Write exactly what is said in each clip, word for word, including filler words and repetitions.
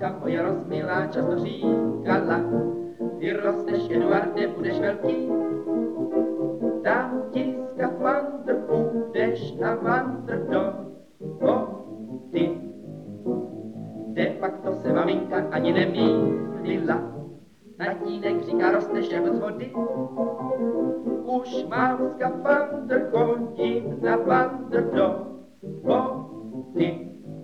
maminka moje rozmilá často říkala, ty rosteš, Eduarde, budeš velký, dám ti skafandr, půjdeš na vandr do vody. De facto se maminka ani nemýlila, tatínek říká, rosteš jako z vody. Už mám skafandr, chodím na vandr do vody.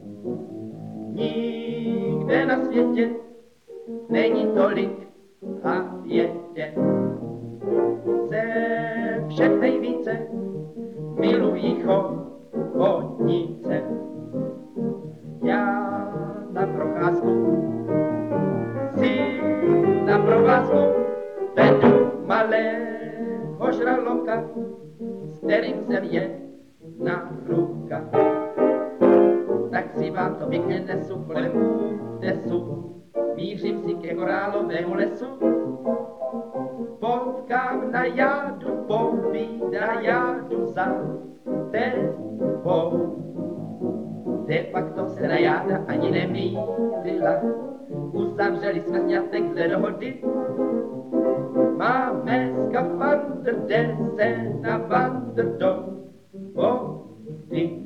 Nikde na světě není tolik havědět. Ze všech nejvíce milují chobotnice. Já na procházku si na provázku vedu malého žraloka, s kterým jsem jedna ruka. Tak si vám to pěkně nesu kolem útesu, mířím si ke korálovému lesu. Potkám na jádu, povídá, já jdu za tebou. De facto se na jáda ani nemýlila, uzavřeli jsme sňatek dle dohody. Máme skafandr, jde se na vandr do vody.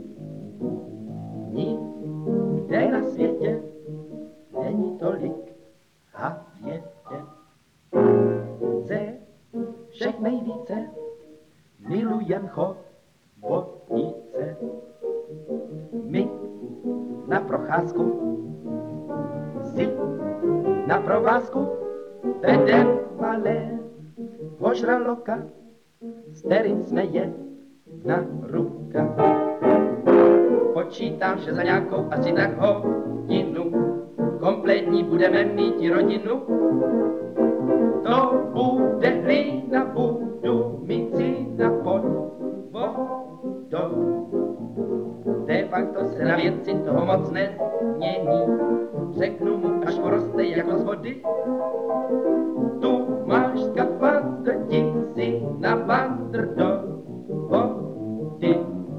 Nikde na světě není tolik havědět. Ze všech nejvíce milujem chobotnice. My na procházku si na provázku vedem malého žraloka, s kterým jsme jedna ruka. Počítám, že za nějakou asi tak hodinu kompletní budeme mít i rodinu. To bude hlína, budu mít syna pod vodou. De facto se na věci toho moc nezmění, řeknu mu, až poroste jako z vody. Tu máš skafandr, ti si na vandr do vody.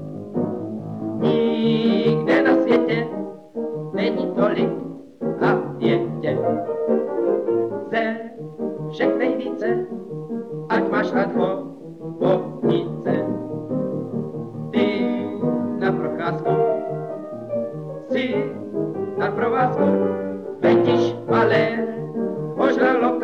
Nikde na světě není tolik havědět. Ze všech nejvíce, ať máš rád chobotnice. Ty na procházku si na provázku vedíš malého žraloka,